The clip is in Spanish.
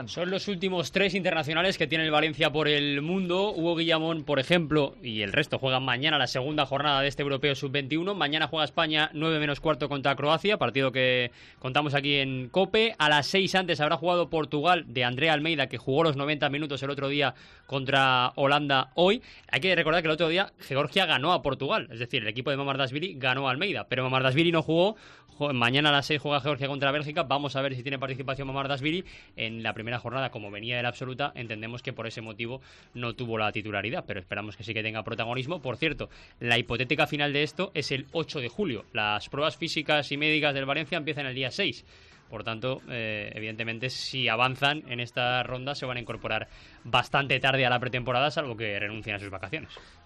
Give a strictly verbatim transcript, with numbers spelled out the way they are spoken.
Son los últimos tres internacionales que tiene el Valencia por el mundo. Hugo Guillamón, por ejemplo, y el resto juegan mañana la segunda jornada de este Europeo sub veintiuno. Mañana juega España nueve menos cuarto contra Croacia, partido que contamos aquí en COPE. A las seis antes habrá jugado Portugal de Andrea Almeida, que jugó los noventa minutos el otro día contra Holanda hoy. Hay que recordar que el otro día Georgia ganó a Portugal, es decir, el equipo de Mamardashvili ganó a Almeida, pero Mamardashvili no jugó. Mañana a las seis juega Georgia contra Bélgica. Vamos a ver si tiene participación Mamardashvili en la primera jornada. Como venía de la absoluta, entendemos que por ese motivo no tuvo la titularidad, pero esperamos que sí que tenga protagonismo. Por cierto, la hipotética final de esto es el ocho de julio. Las pruebas físicas y médicas del Valencia empiezan el día seis. Por tanto, eh, evidentemente, si avanzan en esta ronda se van a incorporar bastante tarde a la pretemporada, salvo que renuncien a sus vacaciones.